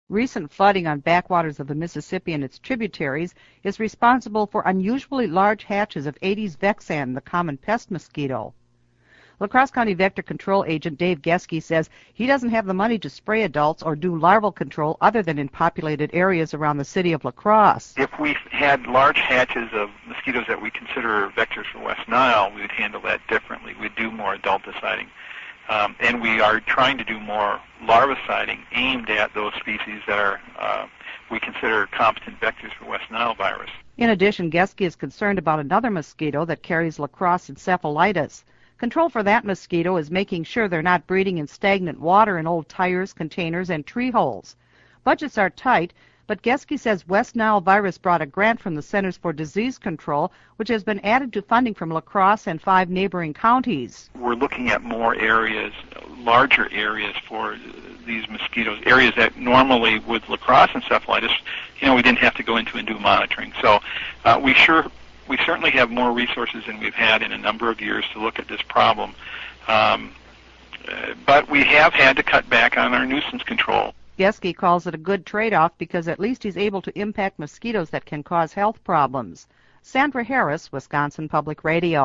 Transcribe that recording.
Recent flooding on backwaters of the Mississippi and its tributaries is responsible for unusually large hatches of Aedes vexan, the common pest mosquito. La Crosse County Vector Control Agent Dave Geske says he doesn't have the money to spray adults or do larval control other than in populated areas around the city of La Crosse. If we had large hatches of mosquitoes that we consider vectors for West Nile, we would handle that differently. We'd do more adulticiding. And we are trying to do more larviciding aimed at those species that are we consider competent vectors for West Nile virus. In addition, Geske is concerned about another mosquito that carries La Crosse encephalitis. Control for that mosquito is making sure they're not breeding in stagnant water in old tires, containers, and tree holes. Budgets are tight, but Geske says West Nile virus brought a grant from the Centers for Disease Control, which has been added to funding from La Crosse and 5 neighboring counties. We're looking at more areas, larger areas for these mosquitoes, areas that normally with La Crosse encephalitis, we didn't have to go into and do monitoring. So we certainly have more resources than we've had in a number of years to look at this problem. But we have had to cut back on our nuisance control. Geske calls it a good trade-off because at least he's able to impact mosquitoes that can cause health problems. Sandra Harris, Wisconsin Public Radio.